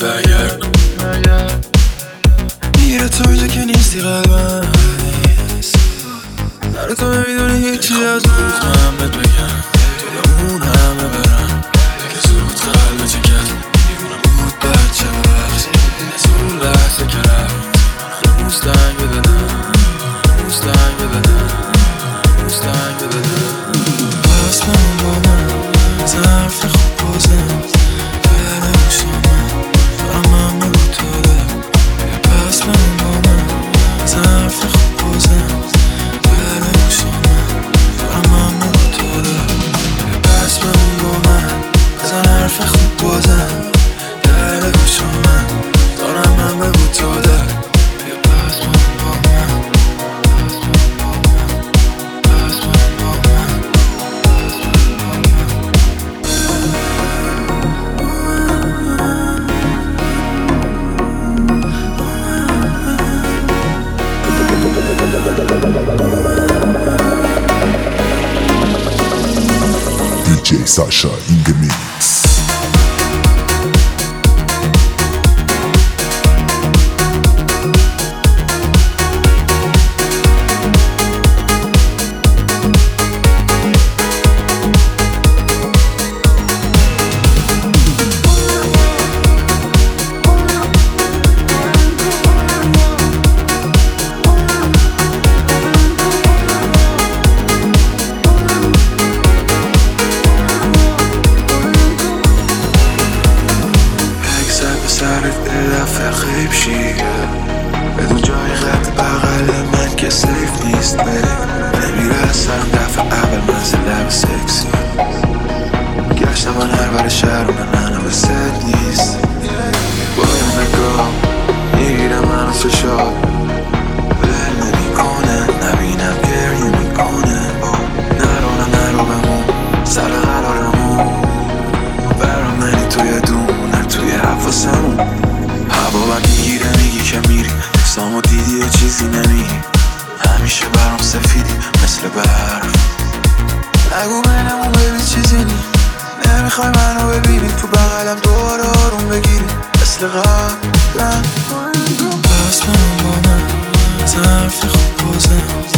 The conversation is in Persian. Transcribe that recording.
برگرد میره توی که نیستی قلبم سر تو نمیدونی هیچی از من بهت بگم توی اون همه برم دیگه زود قلب چکت دیوونه بود بچه ببخش از اون لحظه که رفت موستنگ بدنم موستنگ بدنم موستنگ بدنم پس من با من ظرف خوب بازم دل بوشامم دارم همه بود تاده پس من با من ظرف خوب بازم دل بوشامم دارم همه بود تاده پس من با من ظرف خوب بازم دل بوشامم دارم همه بود تاده DJ Sasha in the mix. خیب شی بدون جای خط بغل من که سیف نیست نمیرسم دفعه اول منزل لب سکسی گشتم من هر بر شهر و من به ست نیست با یه نگاه میگیرم منو فشار بل نمیکنه نبینم گریه میکنه نرو بمون سر قرارمون برام منی توی دونه توی حفظمون هوا بد میگیره میگی که میری دوستامو دیدی یه چیزی نمیگی همیشه برام سفیدی مثل برف نگو بینمون ببین چیزی نی نمیخوای منو ببینی تو بغلم دوباره آروم بگیری مثل قبلم پس من با من ظرف خوب بازم